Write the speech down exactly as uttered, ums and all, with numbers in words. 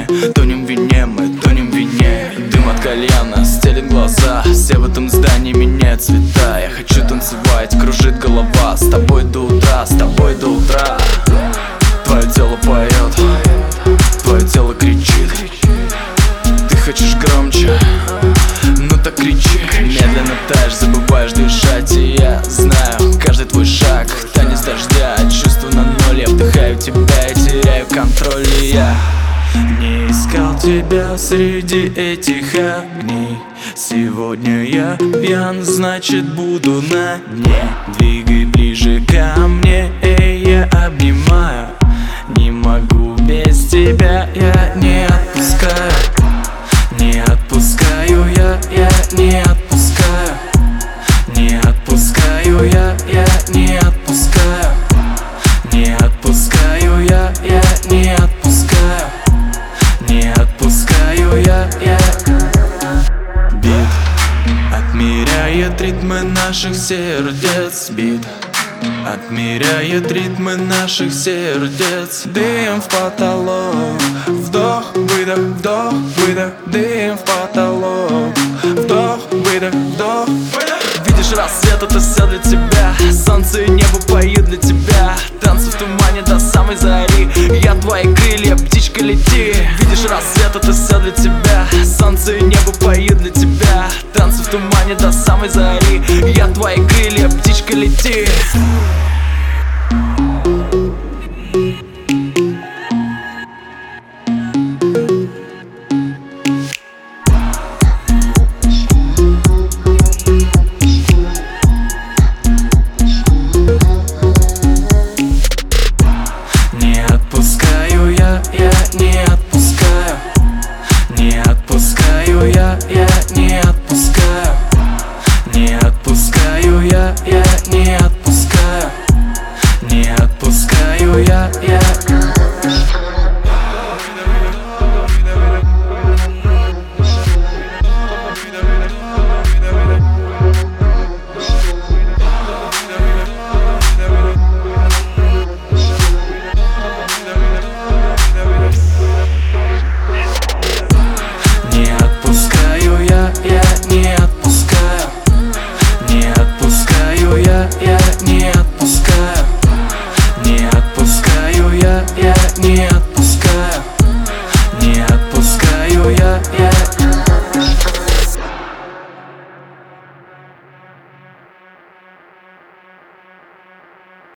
тонем в вине, мы тонем в вине. Дым от кальяна стелит глаза, все в этом здании меняют цвета. Я хочу танцевать, кружит голова, с тобой до утра, с тобой до утра. Твое тело поет, твое тело кричит. Ты хочешь громче, ну так кричи. Медленно таешь, забываешь дышать. И я знаю, каждый твой шаг танец дождя, чувства на ноль. Я вдыхаю тебя и теряю контроль. И я не искал тебя среди этих огней. Сегодня я пьян, значит буду на дне. Двигай ближе ко мне, эй, я обнимаю. Не могу без тебя, я не отпускаю. Не отпускаю я, я не отпускаю. Не отпускаю я, я не отпускаю. Не отпускаю я, я не отпускаю. Не отпускаю я, я. Бит отмеряет ритмы наших сердец. Бит отмеряет ритмы наших сердец. Дым в потолок, вдох, выдох, вдох, выдох. Дым в потолок, вдох, выдох, вдох, выдох. Видишь рассвет, это все для тебя. Солнце и небо поют для тебя. Танцы в тумане до самой зари. Я твои крылья, птичка, лети. Видишь рассвет, это все для тебя. Солнце и небо поют для тебя. Танцы в тумане до самой зари. Я твои крылья, птичка, лети.